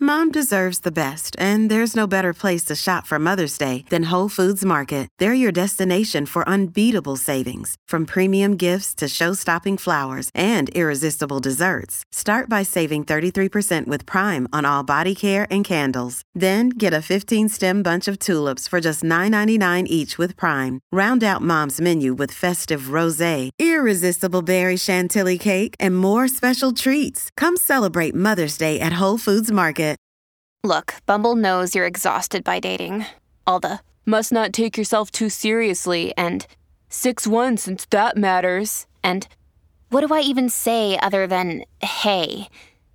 Mom deserves the best, and there's no better place to shop for Mother's Day than Whole Foods Market. They're your destination for unbeatable savings, from premium gifts to show-stopping flowers and irresistible desserts. Start by saving 33% with Prime on all body care and candles. Then get a 15-stem bunch of tulips for just $9.99 each with Prime. Round out Mom's menu with festive rosé, irresistible berry chantilly cake, and more special treats. Come celebrate Mother's Day at Whole Foods Market. Look, Bumble knows you're exhausted by dating. All the, must not take yourself too seriously, and 6'1" since that matters, and what do I even say other than, hey?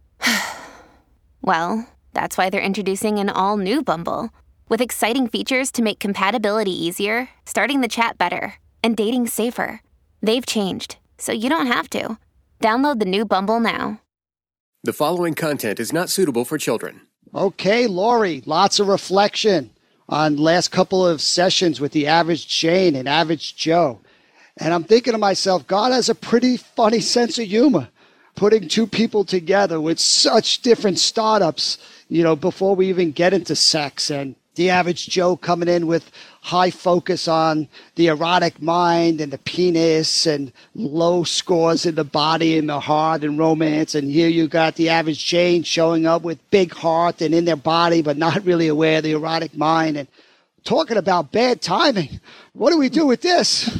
Well, that's why they're introducing an all-new Bumble, with exciting features to make compatibility easier, starting the chat better, and dating safer. They've changed, so you don't have to. Download the new Bumble now. The following content is not suitable for children. Okay, Lori, lots of reflection on last couple of sessions with the Average Jane and Average Joe. And I'm thinking to myself, God has a pretty funny sense of humor, putting two people together with such different startups, before we even get into sex. And the Average Joe coming in with high focus on the erotic mind and the penis and low scores in the body and the heart and romance. And here you got the Average Jane showing up with big heart and in their body, but not really aware of the erotic mind. And talking about bad timing. What do we do with this?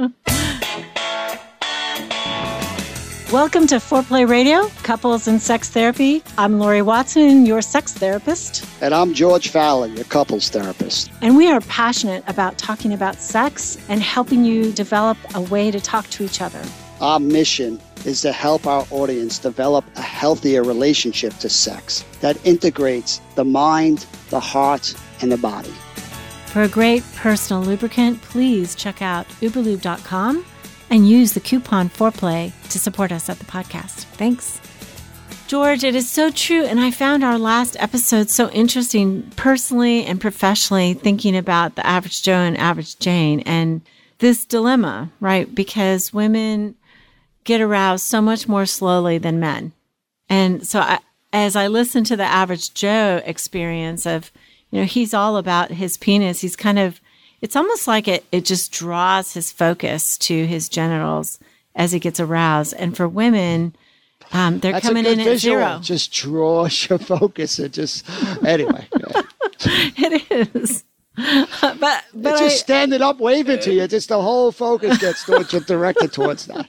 Welcome to Foreplay Radio, Couples and Sex Therapy. I'm Lori Watson, your sex therapist. And I'm George Fallon, your couples therapist. And we are passionate about talking about sex and helping you develop a way to talk to each other. Our mission is to help our audience develop a healthier relationship to sex that integrates the mind, the heart, and the body. For a great personal lubricant, please check out uberlube.com and use the coupon Foreplay to support us at the podcast. Thanks. George, it is so true. And I found our last episode so interesting personally and professionally, thinking about the Average Joe and Average Jane and this dilemma, right? Because women get aroused so much more slowly than men. And so as I listen to the Average Joe experience of, he's all about his penis. He's kind of, it's almost like it just draws his focus to his genitals as he gets aroused. And for women, they're That's coming in at zero. Just draws your focus. Anyway. Yeah. It is. But it's just standing up waving to you. Just the whole focus gets directed towards that.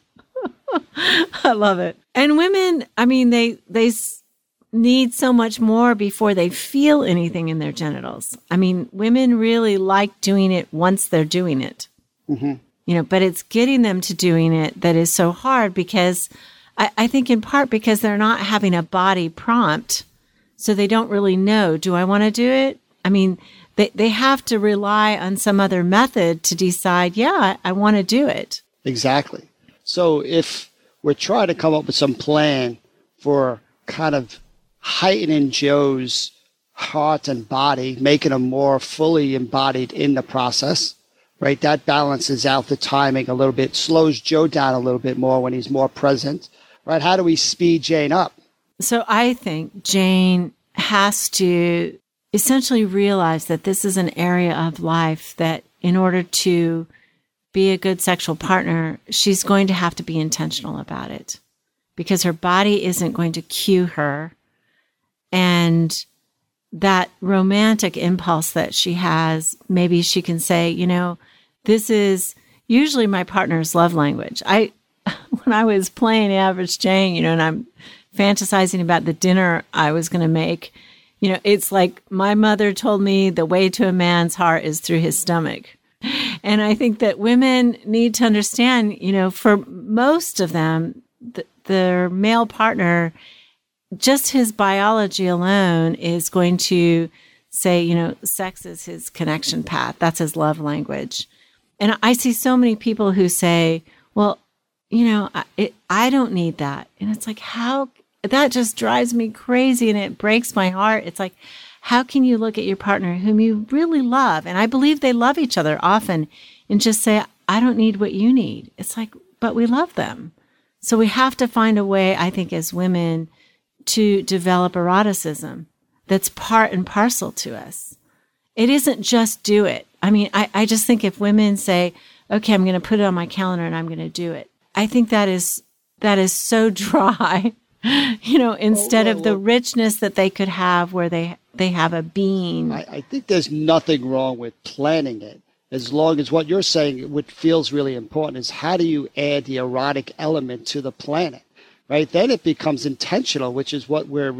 I love it. And women, they need so much more before they feel anything in their genitals. Women really like doing it once they're doing it. Mm-hmm. But it's getting them to doing it that is so hard, because I think in part because they're not having a body prompt. So they don't really know, do I want to do it? They have to rely on some other method to decide, yeah, I want to do it. Exactly. So if we're trying to come up with some plan for kind of heightening Joe's heart and body, making him more fully embodied in the process, right? That balances out the timing a little bit, slows Joe down a little bit more when he's more present, right? How do we speed Jane up? So I think Jane has to essentially realize that this is an area of life that in order to be a good sexual partner, she's going to have to be intentional about it, because her body isn't going to cue her. And that romantic impulse that she has, maybe she can say, this is usually my partner's love language. When I was playing Average Jane, and I'm fantasizing about the dinner I was going to make, it's like my mother told me the way to a man's heart is through his stomach. And I think that women need to understand, for most of them, their male partner, just his biology alone is going to say, sex is his connection path. That's his love language. And I see so many people who say, well, I don't need that. And it's like, how, that just drives me crazy and it breaks my heart. It's like, how can you look at your partner whom you really love? And I believe they love each other often, and just say, I don't need what you need. It's like, but we love them. So we have to find a way, I think, as women to develop eroticism that's part and parcel to us. It isn't just do it. I mean, I just think if women say, okay, I'm going to put it on my calendar and I'm going to do it, I think that is so dry, instead of the richness that they could have where they have a being. I think there's nothing wrong with planning it, as long as what you're saying, what feels really important is how do you add the erotic element to the planet, right? Then it becomes intentional, which is what we're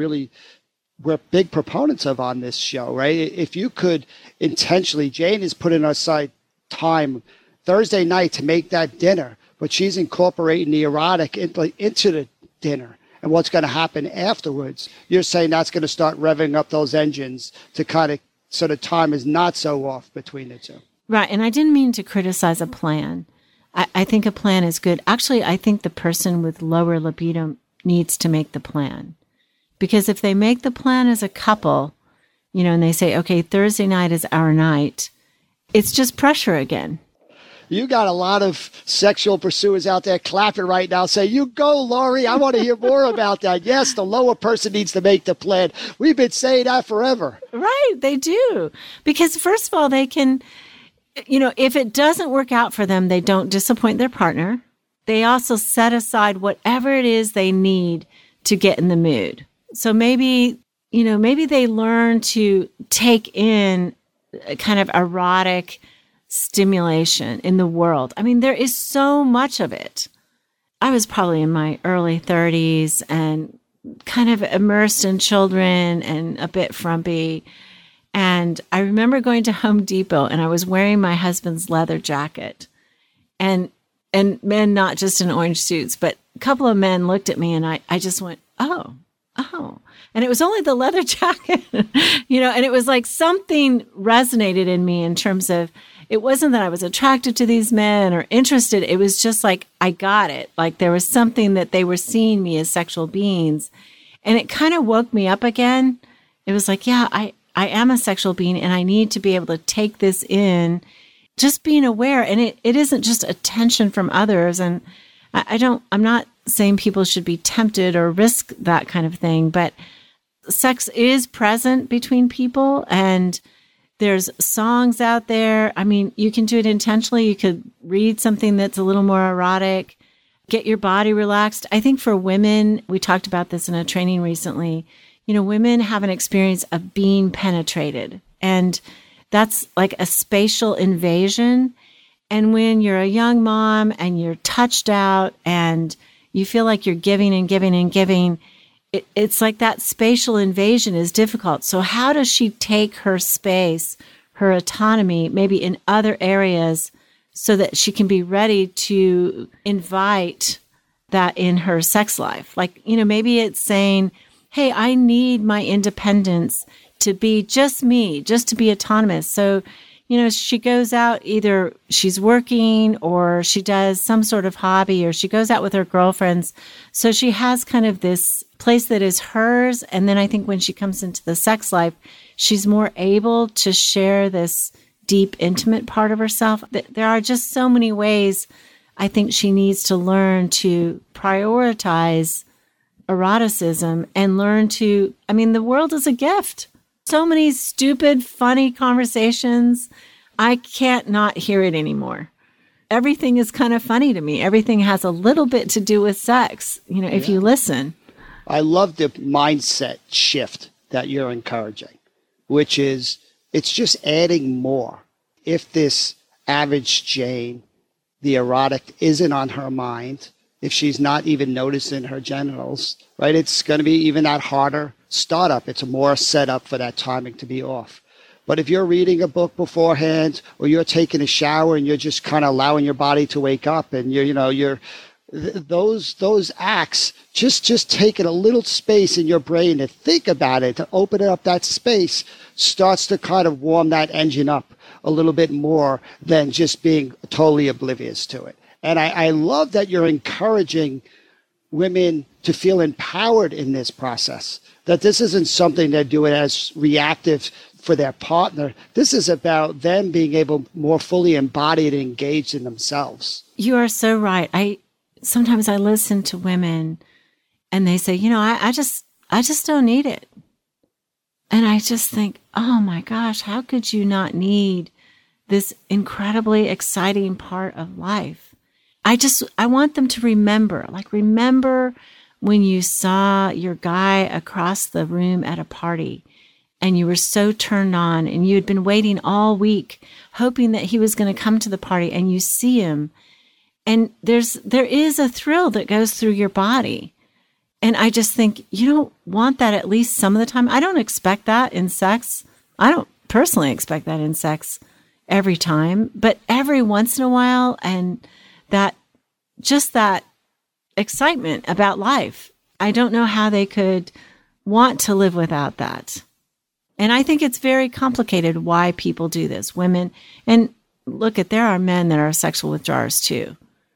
big proponents of on this show, right? If you could intentionally, Jane is putting aside time Thursday night to make that dinner, but she's incorporating the erotic into the dinner and what's going to happen afterwards. You're saying that's going to start revving up those engines to kind of, so the time is not so off between the two. Right. And I didn't mean to criticize a plan. I think a plan is good. Actually, I think the person with lower libido needs to make the plan. Because if they make the plan as a couple, and they say, okay, Thursday night is our night, it's just pressure again. You got a lot of sexual pursuers out there clapping right now. Say, you go, Lori. I want to hear more about that. Yes, the lower person needs to make the plan. We've been saying that forever. Right, they do. Because first of all, they can, if it doesn't work out for them, they don't disappoint their partner. They also set aside whatever it is they need to get in the mood. So maybe they learn to take in a kind of erotic stimulation in the world. I mean, there is so much of it. I was probably in my early 30s and kind of immersed in children and a bit frumpy. And I remember going to Home Depot and I was wearing my husband's leather jacket. And men, not just in orange suits, but a couple of men looked at me and I just went, oh. And it was only the leather jacket, and it was like something resonated in me in terms of, it wasn't that I was attracted to these men or interested. It was just like, I got it. Like there was something that they were seeing me as sexual beings. And it kind of woke me up again. It was like, yeah, I am a sexual being and I need to be able to take this in, just being aware. And it isn't just attention from others. And I'm not saying people should be tempted or risk that kind of thing, but sex is present between people and there's songs out there. I mean, you can do it intentionally. You could read something that's a little more erotic, get your body relaxed. I think for women, we talked about this in a training recently, women have an experience of being penetrated, and that's like a spatial invasion. And when you're a young mom and you're touched out and you feel like you're giving and giving and giving, it's like that spatial invasion is difficult. So how does she take her space, her autonomy, maybe in other areas so that she can be ready to invite that in her sex life? Like, maybe it's saying, hey, I need my independence to be just me, just to be autonomous. So, she goes out, either she's working or she does some sort of hobby or she goes out with her girlfriends. So she has kind of this place that is hers. And then I think when she comes into the sex life, she's more able to share this deep, intimate part of herself. There are just so many ways I think she needs to learn to prioritize eroticism and learn to, the world is a gift. So many stupid, funny conversations. I can't not hear it anymore. Everything is kind of funny to me. Everything has a little bit to do with sex, if you listen. I love the mindset shift that you're encouraging, which is it's just adding more. If this average Jane, the erotic, isn't on her mind, if she's not even noticing her genitals, right, it's going to be even that harder startup. It's more set up for that timing to be off. But if you're reading a book beforehand or you're taking a shower and you're just kind of allowing your body to wake up and those acts, just taking a little space in your brain to think about it, to open up that space, starts to kind of warm that engine up a little bit more than just being totally oblivious to it. And I love that you're encouraging women to feel empowered in this process, that this isn't something they're doing as reactive for their partner. This is about them being able more fully embodied and engaged in themselves. You are so right. Sometimes I listen to women and they say, I just don't need it. And I just think, oh my gosh, how could you not need this incredibly exciting part of life? I want them to remember when you saw your guy across the room at a party and you were so turned on and you had been waiting all week, hoping that he was going to come to the party, and you see him. And there is a thrill that goes through your body. And I just think you don't want that at least some of the time. I don't expect that in sex. I don't personally expect that in sex every time, but every once in a while, and that excitement about life. I don't know how they could want to live without that. And I think it's very complicated why people do this. Women, and there are men that are sexual withdrawers too.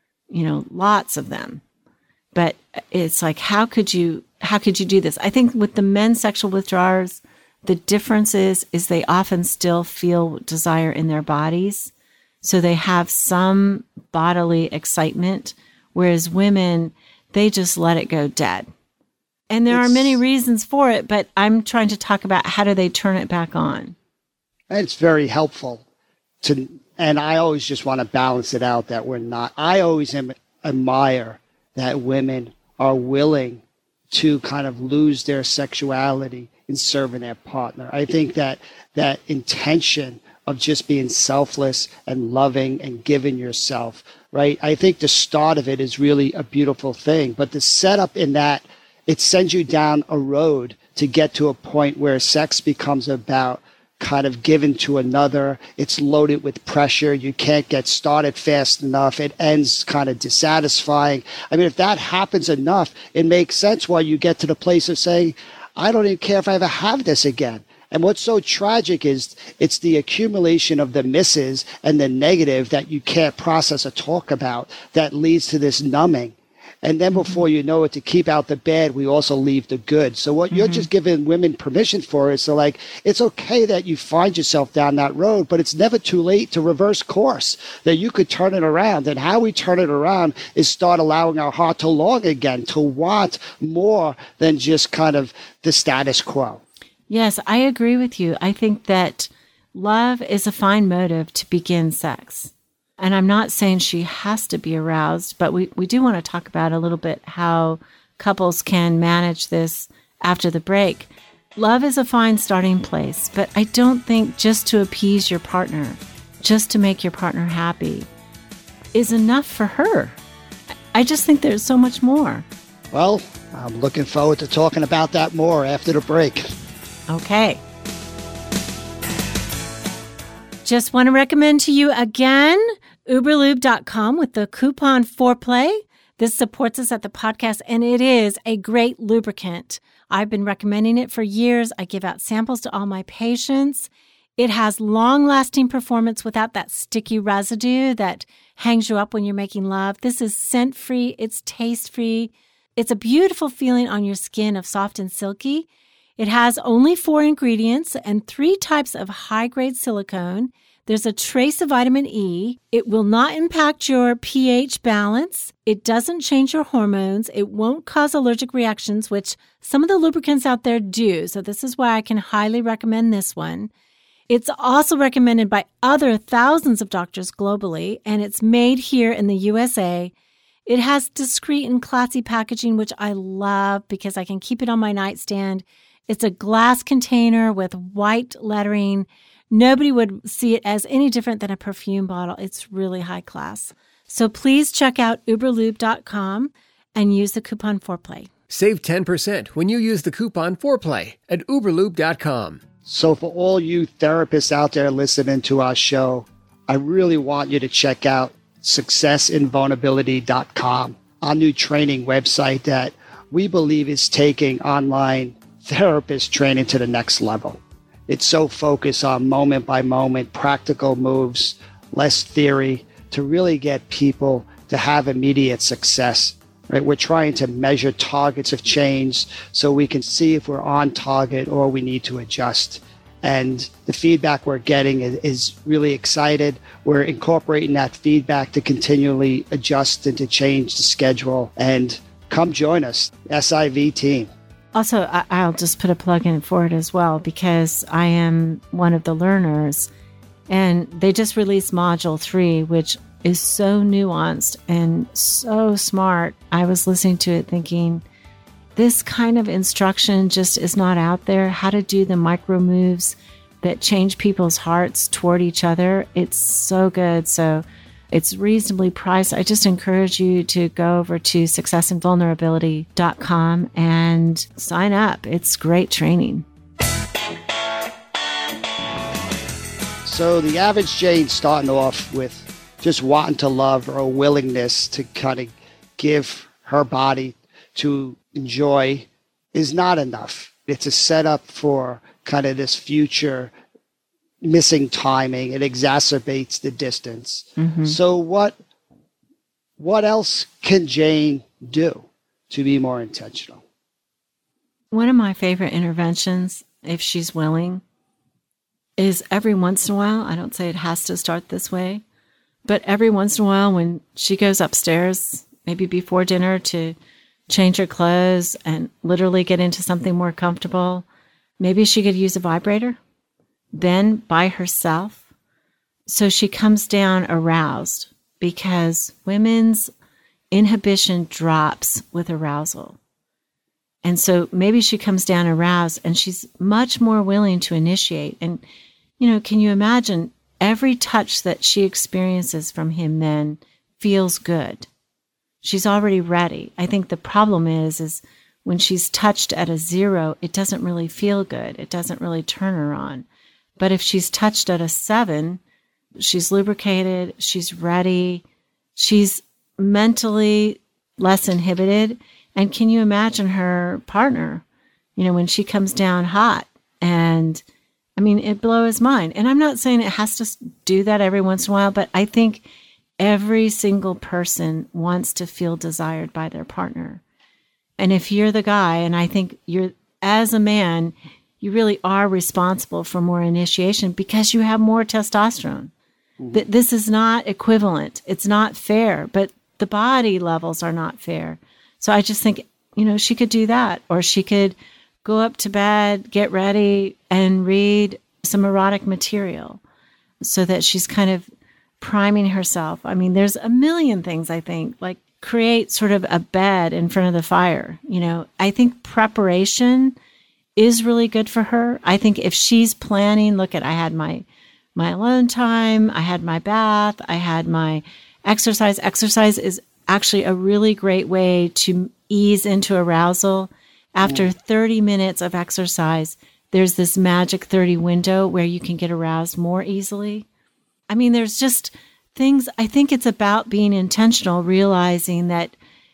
Lots of them. But it's like, how could you do this? I think with the men sexual withdrawers, the difference is they often still feel desire in their bodies. So they have some bodily excitement, whereas women, they just let it go dead. And there are many reasons for it, but I'm trying to talk about how do they turn it back on. It's very helpful and I always just want to balance it out that I always admire that women are willing to kind of lose their sexuality in serving their partner. I think that intention of just being selfless and loving and giving yourself, right? I think the start of it is really a beautiful thing, but the setup in that, it sends you down a road to get to a point where sex becomes about kind of given to another. It's loaded with pressure. You can't get started fast enough. It ends kind of dissatisfying. I mean, if that happens enough, it makes sense why you get to the place of saying, I don't even care if I ever have this again. And what's so tragic is it's the accumulation of the misses and the negative that you can't process or talk about that leads to this numbing. And then before you know it, to keep out the bad, we also leave the good. So what you're just giving women permission for is it's okay that you find yourself down that road, but it's never too late to reverse course, that you could turn it around. And how we turn it around is start allowing our heart to long again, to want more than just kind of the status quo. Yes, I agree with you. I think that love is a fine motive to begin sex. And I'm not saying she has to be aroused, but we do want to talk about a little bit how couples can manage this after the break. Love is a fine starting place, but I don't think just to appease your partner, just to make your partner happy, is enough for her. I just think there's so much more. Well, I'm looking forward to talking about that more after the break. Okay. Just want to recommend to you again, uberlube.com with the coupon Foreplay. This supports us at the podcast, and it is a great lubricant. I've been recommending it for years. I give out samples to all my patients. It has long-lasting performance without that sticky residue that hangs you up when you're making love. This is scent-free. It's taste-free. It's a beautiful feeling on your skin of soft and silky. It has only 4 ingredients and 3 types of high-grade silicone. There's a trace of vitamin E. It will not impact your pH balance. It doesn't change your hormones. It won't cause allergic reactions, which some of the lubricants out there do. So this is why I can highly recommend this one. It's also recommended by other thousands of doctors globally, and it's made here in the USA. It has discreet and classy packaging, which I love because I can keep it on my nightstand. It's a glass container with white lettering. Nobody would see it as any different than a perfume bottle. It's really high class. So please check out uberlube.com and use the coupon Foreplay. Save 10% when you use the coupon Foreplay at uberlube.com. So for all you therapists out there listening to our show, I really want you to check out successinvulnerability.com, our new training website that we believe is taking online therapist training to the next level. It's so focused on moment by moment, practical moves, less theory, to really get people to have immediate success. Right? We're trying to measure targets of change so we can see if we're on target or we need to adjust. And the feedback we're getting is really excited. We're incorporating that feedback to continually adjust and to change the schedule. And come join us, SIV team. Also, I'll just put a plug in for it as well, because I am one of the learners, and they just released Module 3, which is so nuanced and so smart. I was listening to it thinking, this kind of instruction just is not out there. How to do the micro moves that change people's hearts toward each other. It's so good. So it's reasonably priced. I just encourage you to go over to successinvulnerability.com and sign up. It's great training. So the average Jane starting off with just wanting to love or a willingness to kind of give her body to enjoy is not enough. It's a setup for kind of this future missing timing. It exacerbates the distance. Mm-hmm. So what else can Jane do to be more intentional? One of my favorite interventions, if she's willing, is every once in a while, I don't say it has to start this way, but every once in a while when she goes upstairs, maybe before dinner, to change her clothes and literally get into something more comfortable, maybe she could use a vibrator, then by herself. So she comes down aroused, because women's inhibition drops with arousal. And so maybe she comes down aroused and she's much more willing to initiate. And, can you imagine every touch that she experiences from him then feels good? She's already ready. I think the problem is when she's touched at a 0, it doesn't really feel good. It doesn't really turn her on. But if she's touched at a 7, she's lubricated, she's ready, she's mentally less inhibited. And can you imagine her partner, when she comes down hot? And it blows his mind. And I'm not saying it has to do that every once in a while, but I think every single person wants to feel desired by their partner. And if you're the guy, and I think as a man, you really are responsible for more initiation because you have more testosterone. Mm-hmm. This is not equivalent. It's not fair, but the body levels are not fair. So I just think, she could do that, or she could go up to bed, get ready, and read some erotic material so that she's kind of priming herself. There's a million things, I think, like create sort of a bed in front of the fire. I think preparation is really good for her. I think if she's planning, I had my alone time, I had my bath, I had my exercise. Exercise is actually a really great way to ease into arousal. After 30 minutes of exercise, there's this magic 30 window where you can get aroused more easily. There's just things. I think it's about being intentional, realizing that,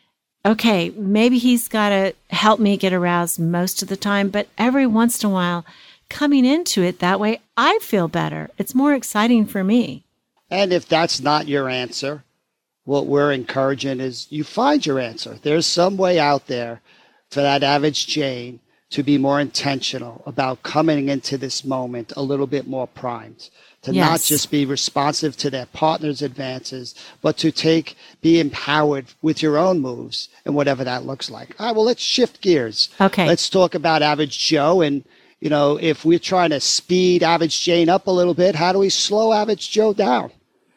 okay, maybe he's got to help me get aroused most of the time, but every once in a while, coming into it that way, I feel better. It's more exciting for me. And if that's not your answer, what we're encouraging is you find your answer. There's some way out there for that average Jane to be more intentional about coming into this moment a little bit more primed, to not just be responsive to their partner's advances, but to be empowered with your own moves and whatever that looks like. All right, well, let's shift gears. Okay. Let's talk about average Joe. And, if we're trying to speed average Jane up a little bit, how do we slow average Joe down?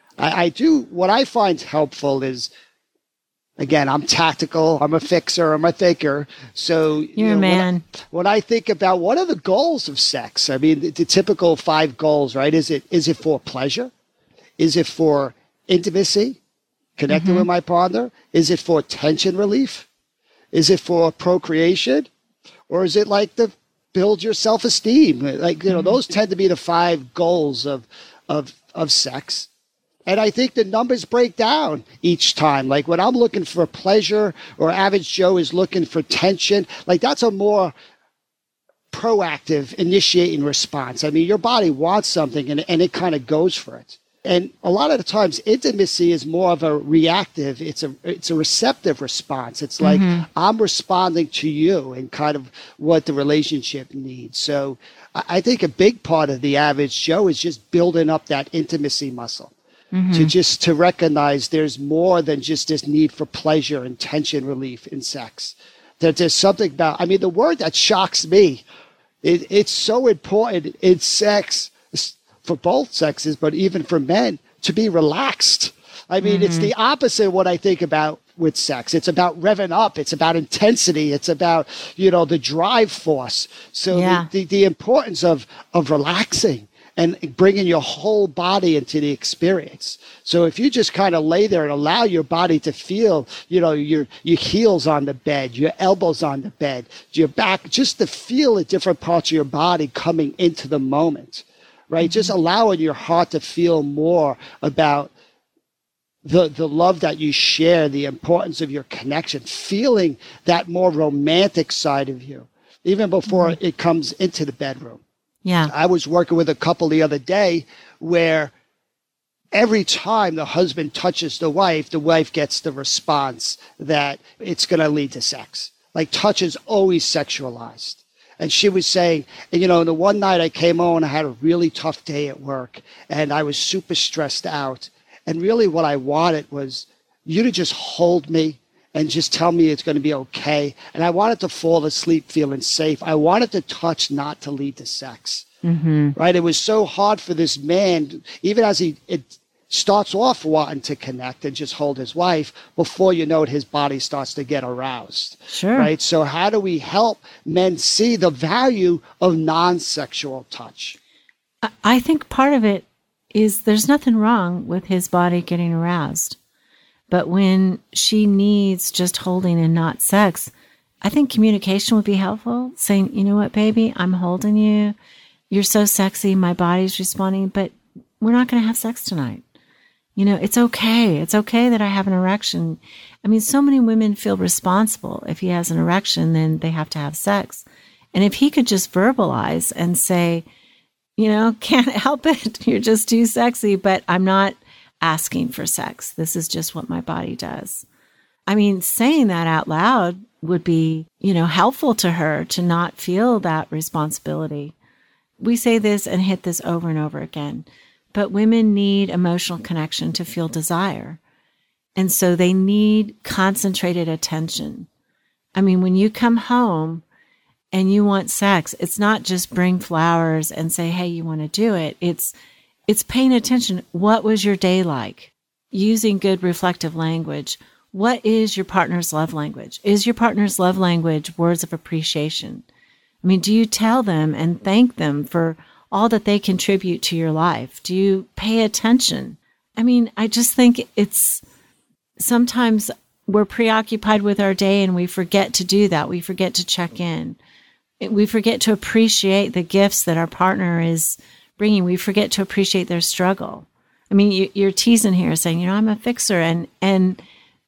What I find helpful is, again, I'm tactical, I'm a fixer, I'm a thinker. So you're a man. When I think about what are the goals of sex, the typical 5 goals, right? Is it for pleasure? Is it for intimacy, connecting with my partner? Is it for tension relief? Is it for procreation? Or is it like to build your self-esteem? Those tend to be the 5 goals of sex. And I think the numbers break down each time. Like when I'm looking for pleasure or average Joe is looking for tension, that's a more proactive initiating response. Your body wants something and it kind of goes for it. And a lot of the times intimacy is more of a reactive. It's a receptive response. It's like I'm responding to you and kind of what the relationship needs. So I think a big part of the average Joe is just building up that intimacy muscle. To recognize there's more than just this need for pleasure and tension relief in sex. that there's something about, I mean, the word that shocks me, it's so important in sex, for both sexes, but even for men, to be relaxed. I mean, it's the opposite of what I think about with sex. It's about revving up. It's about intensity. It's about, the drive force. So the importance of relaxing and bringing your whole body into the experience. So if you just kind of lay there and allow your body to feel, your heels on the bed, your elbows on the bed, your back, just to feel the different parts of your body coming into the moment, right? Just allowing your heart to feel more about the love that you share, the importance of your connection, feeling that more romantic side of you, even before it comes into the bedroom. Yeah. I was working with a couple the other day where every time the husband touches the wife gets the response that it's going to lead to sex. Like, touch is always sexualized. And she was saying, the one night I came home and I had a really tough day at work and I was super stressed out. And really what I wanted was you to just hold me and just tell me it's going to be okay. And I wanted to fall asleep feeling safe. I wanted to touch not to lead to sex, right? It was so hard for this man, even as it starts off wanting to connect and just hold his wife, before you know it, his body starts to get aroused, right? So how do we help men see the value of non-sexual touch? I think part of it is there's nothing wrong with his body getting aroused. But when she needs just holding and not sex, I think communication would be helpful. Saying, you know what, baby, I'm holding you. You're so sexy. My body's responding, but we're not going to have sex tonight. It's okay. It's okay that I have an erection. I mean, so many women feel responsible. If he has an erection, then they have to have sex. And if he could just verbalize and say, can't help it. You're just too sexy, but I'm not asking for sex. This is just what my body does. I mean, saying that out loud would be, helpful to her to not feel that responsibility. We say this and hit this over and over again, but women need emotional connection to feel desire. And so they need concentrated attention. I mean, when you come home and you want sex, it's not just bring flowers and say, hey, you want to do it. It's paying attention. What was your day like? Using good reflective language. What is your partner's love language? Is your partner's love language words of appreciation? I mean, do you tell them and thank them for all that they contribute to your life? Do you pay attention? I mean, I just think it's sometimes we're preoccupied with our day and we forget to do that. We forget to check in. We forget to appreciate the gifts that our partner is bringing. We forget to appreciate their struggle. I mean, you're teasing here saying, I'm a fixer and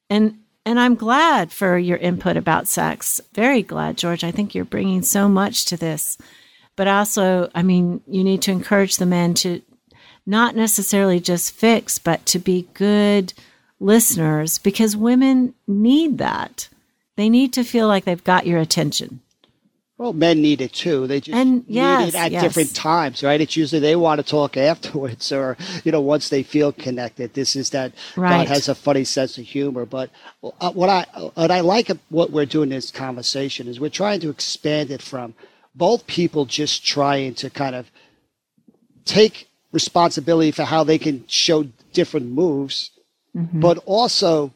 I'm glad for your input about sex. Very glad, George. I think you're bringing so much to this. But also, I mean, you need to encourage the men to not necessarily just fix, but to be good listeners, because women need that. They need to feel like they've got your attention. Well, men need it too. They just need it at different times, right? It's usually they want to talk afterwards or, once they feel connected. This is that God has a funny sense of humor. But what I like what we're doing in this conversation is we're trying to expand it from both people just trying to kind of take responsibility for how they can show different moves, but also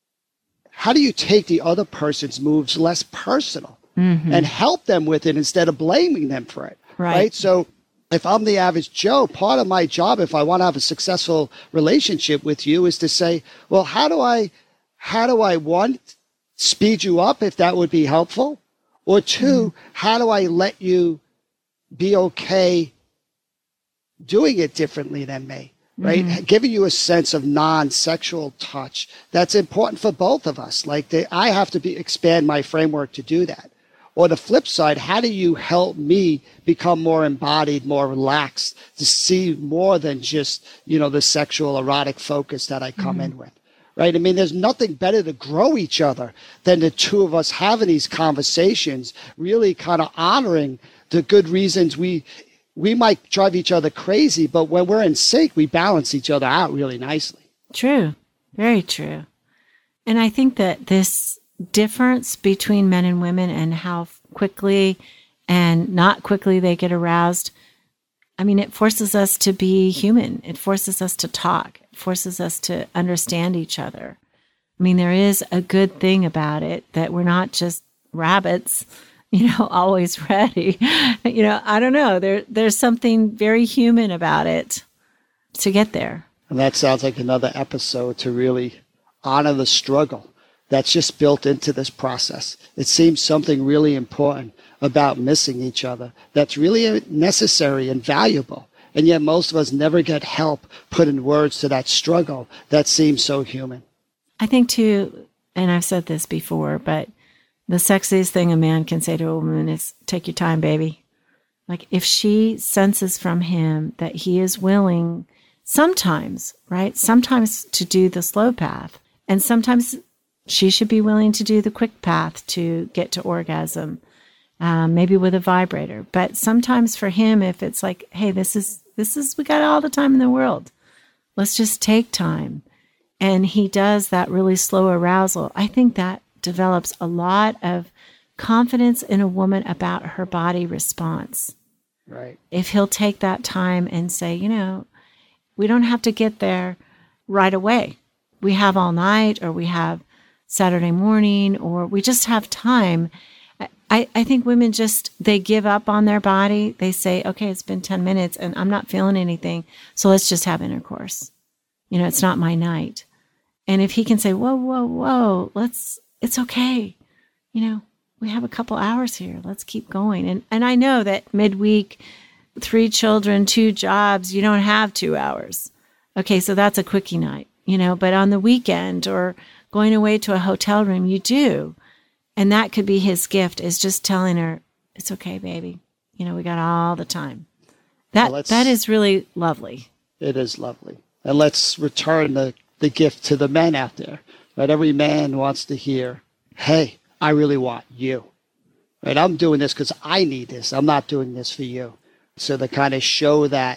how do you take the other person's moves less personal? And help them with it instead of blaming them for it, right? So if I'm the average Joe, part of my job, if I want to have a successful relationship with you, is to say, well, how do I one, speed you up if that would be helpful? Or two, how do I let you be okay doing it differently than me? Right? Giving you a sense of non-sexual touch. That's important for both of us. Like I have to expand my framework to do that. Or the flip side, how do you help me become more embodied, more relaxed, to see more than just, the sexual erotic focus that I come in with, right? I mean, there's nothing better to grow each other than the two of us having these conversations, really kind of honoring the good reasons we might drive each other crazy, but when we're in sync, we balance each other out really nicely. True. Very true. And I think that this difference between men and women and how quickly and not quickly they get aroused, I mean, it forces us to be human. It forces us to talk. It forces us to understand each other. I mean, there is a good thing about it that we're not just rabbits, always ready. I don't know. There's something very human about it to get there. And that sounds like another episode to really honor the struggle that's just built into this process. It seems something really important about missing each other that's really necessary and valuable. And yet most of us never get help put in words to that struggle that seems so human. I think too, and I've said this before, but the sexiest thing a man can say to a woman is, take your time, baby. Like if she senses from him that he is willing sometimes, right? Sometimes to do the slow path, and sometimes she should be willing to do the quick path to get to orgasm, maybe with a vibrator. But sometimes for him, if it's like, hey, this is, we got all the time in the world. Let's just take time. And he does that really slow arousal. I think that develops a lot of confidence in a woman about her body response. Right. If he'll take that time and say, we don't have to get there right away. We have all night, or we have Saturday morning, or we just have time. I think women they give up on their body. They say, okay, it's been 10 minutes and I'm not feeling anything, so let's just have intercourse. It's not my night. And if he can say, whoa, it's okay. We have a couple hours here. Let's keep going. And I know that midweek, 3 children, 2 jobs, you don't have 2 hours. Okay, so that's a quickie night, but on the weekend or going away to a hotel room, you do. And that could be his gift, is just telling her, it's okay, baby. We got all the time. That is really lovely. It is lovely. And let's return the gift to the men out there. Right? Every man wants to hear, hey, I really want you. Right? I'm doing this because I need this. I'm not doing this for you. So to kind of show that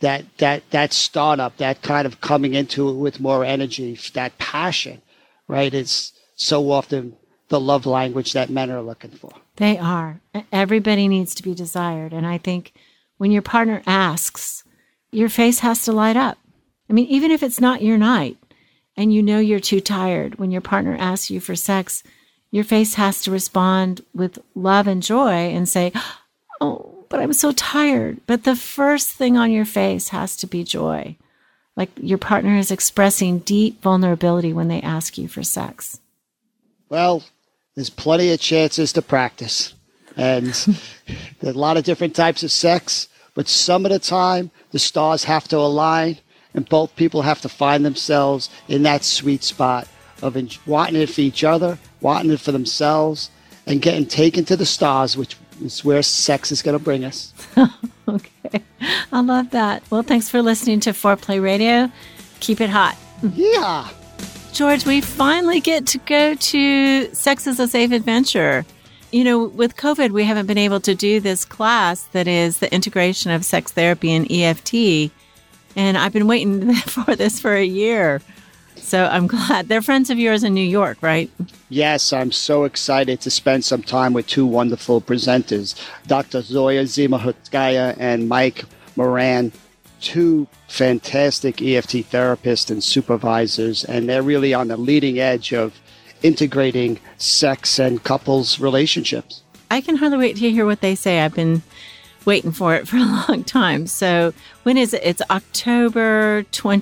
startup, that kind of coming into it with more energy, that passion, right? It's so often the love language that men are looking for. They are. Everybody needs to be desired. And I think when your partner asks, your face has to light up. I mean, even if it's not your night and you're too tired, when your partner asks you for sex, your face has to respond with love and joy and say, oh, but I'm so tired. But the first thing on your face has to be joy. Like your partner is expressing deep vulnerability when they ask you for sex. Well, there's plenty of chances to practice. And there's a lot of different types of sex, but some of the time the stars have to align and both people have to find themselves in that sweet spot of wanting it for each other, wanting it for themselves, and getting taken to the stars, which is where sex is going to bring us. Okay. I love that. Well, thanks for listening to Foreplay Radio. Keep it hot. Yeah. George, we finally get to go to Sex is a Safe Adventure. With COVID, we haven't been able to do this class that is the integration of sex therapy and EFT. And I've been waiting for this for a year. So I'm glad. They're friends of yours in New York, right? Yes, I'm so excited to spend some time with 2 wonderful presenters, Dr. Zoya Zimahutskaya and Mike Moran, 2 fantastic EFT therapists and supervisors, and they're really on the leading edge of integrating sex and couples relationships. I can hardly wait to hear what they say. I've been waiting for it for a long time. So when is it? It's October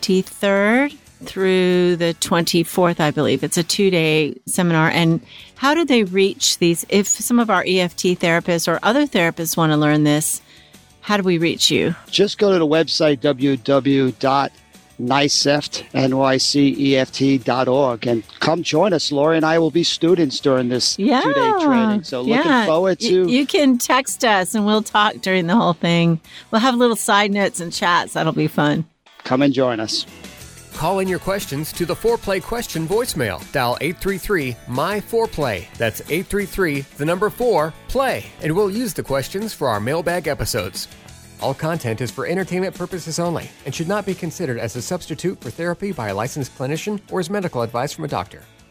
23rd through the 24th, I believe. It's a 2-day seminar. And how do they reach these? If some of our EFT therapists or other therapists want to learn this, how do we reach you? Just go to the website, www.niceft.org, and come join us. Lori and I will be students during this 2-day training. So looking forward to... You can text us and we'll talk during the whole thing. We'll have little side notes and chats. That'll be fun. Come and join us. Call in your questions to the Foreplay question voicemail. Dial 833-MY-4PLAY. That's 833-4-PLAY. And we'll use the questions for our mailbag episodes. All content is for entertainment purposes only and should not be considered as a substitute for therapy by a licensed clinician or as medical advice from a doctor.